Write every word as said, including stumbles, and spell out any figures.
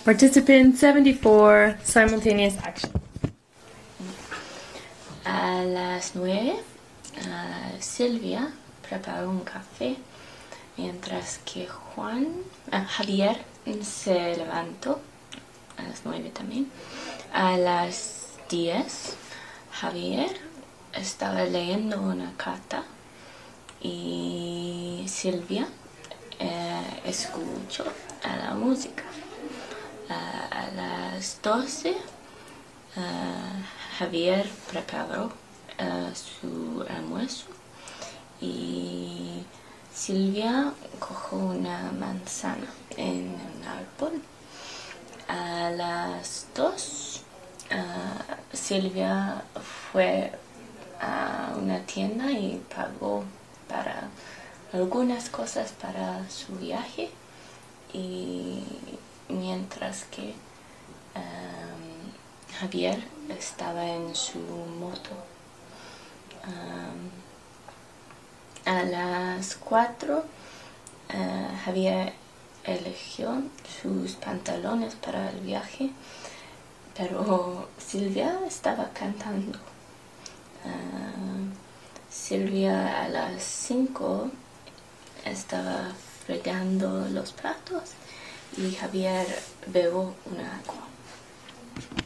Participant seventy-four, simultaneous action. A las nueve, uh, Silvia preparó un café, mientras que Juan, uh, Javier se levantó a las nueve también. A las diez, Javier estaba leyendo una carta y Silvia eh, escuchó a la música. Uh, a las doce, uh, Javier preparó uh, su almuerzo y Silvia cogió una manzana en un árbol. A las dos, uh, Silvia fue a una tienda y pagó para algunas cosas para su viaje, y mientras que um, Javier estaba en su moto. Um, a las cuatro, uh, Javier eligió sus pantalones para el viaje, pero Silvia estaba cantando. Uh, Silvia a las cinco estaba fregando los platos y Javier bebió una agua.